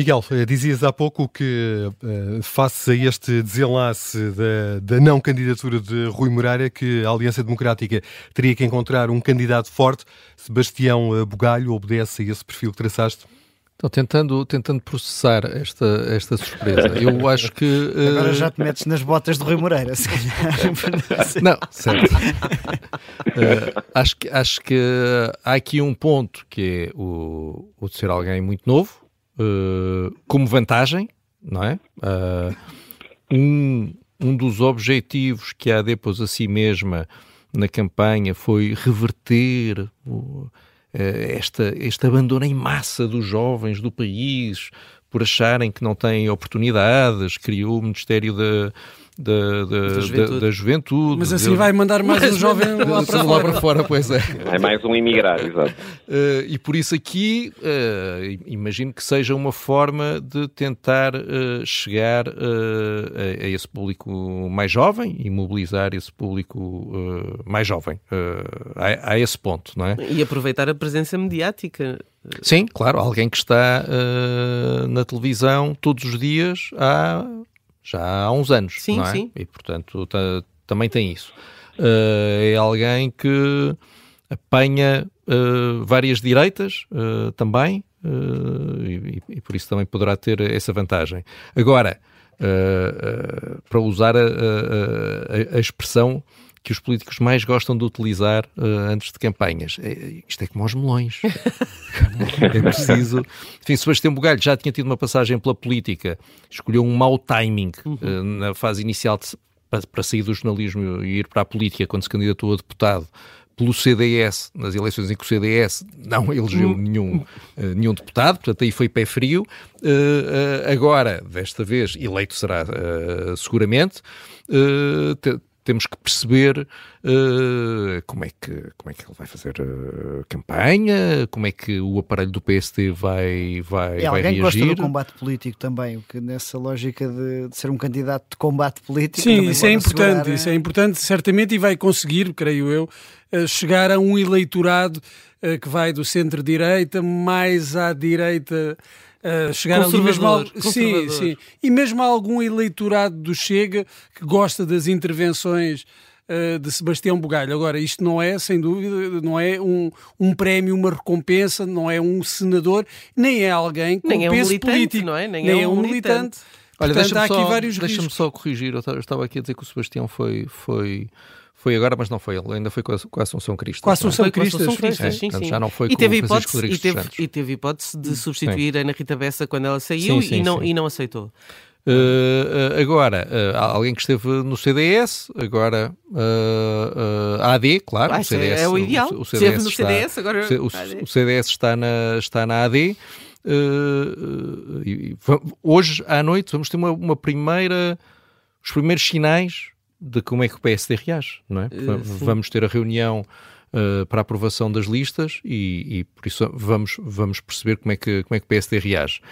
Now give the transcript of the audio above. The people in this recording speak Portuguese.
Miguel, dizias há pouco que, face a este desenlace da não candidatura de Rui Moreira, que a Aliança Democrática teria que encontrar um candidato forte. Sebastião Bugalho obedece a esse perfil que traçaste? Então, tentando processar esta surpresa, eu acho que... Agora já te metes nas botas de Rui Moreira, se calhar. Não, certo. Acho que há aqui um ponto que é o de ser alguém muito novo, como vantagem, não é? Um dos objetivos que a AD pôs a si mesma na campanha foi reverter este abandono em massa dos jovens do país por acharem que não têm oportunidades. Criou o Ministério da Juventude. Mas assim vai mandar mais um jovem lá para fora. Pois é. É mais um imigrado, exato. E por isso aqui, imagino que seja uma forma de tentar chegar a esse público mais jovem e mobilizar esse público mais jovem a esse ponto, não é? E aproveitar a presença mediática. Sim, claro, alguém que está na televisão todos os dias já há uns anos, sim, não é? Sim. E, portanto, também tem isso. É alguém que apanha várias direitas também, e por isso também poderá ter essa vantagem. Agora, para usar a expressão que os políticos mais gostam de utilizar antes de campanhas. Isto é como aos melões. É preciso... Enfim, Sebastião Bugalho já tinha tido uma passagem pela política, escolheu um mau timing na fase inicial para sair do jornalismo e ir para a política, quando se candidatou a deputado pelo CDS, nas eleições em que o CDS não elegeu nenhum deputado, portanto aí foi pé frio. Agora, desta vez, eleito será seguramente, temos que perceber como é que ele vai fazer campanha, como é que o aparelho do PSD vai reagir. É alguém que gosta do combate político também, o que nessa lógica de ser um candidato de combate político... Sim, isso é importante, isso é importante, certamente, e vai conseguir, creio eu, chegar a um eleitorado que vai do centro-direita mais à direita... chegar ali mesmo sim, e mesmo a algum eleitorado do Chega que gosta das intervenções de Sebastião Bugalho. Agora, isto não é, sem dúvida, não é um prémio, uma recompensa, não é um senador, nem é alguém com peso político, não é? Nem é um militante. Olha, Portanto, deixa-me só corrigir, eu estava aqui a dizer que o Sebastião foi agora, mas não foi ele, ainda foi com a Assunção Cristas. Com a Assunção Cristas, sim. Já não foi e com o Francisco Rodrigues dos Santos. E teve hipótese de substituir a Ana Rita Bessa quando ela saiu e não aceitou. Agora, alguém que esteve no CDS, agora a AD, claro, o CDS, é o ideal. O CDS no CDS, agora o CDS está na AD. Hoje à noite vamos ter os primeiros sinais de como é que o PSD reage, não é? Vamos ter a reunião para a aprovação das listas e por isso vamos perceber como é que o PSD reage.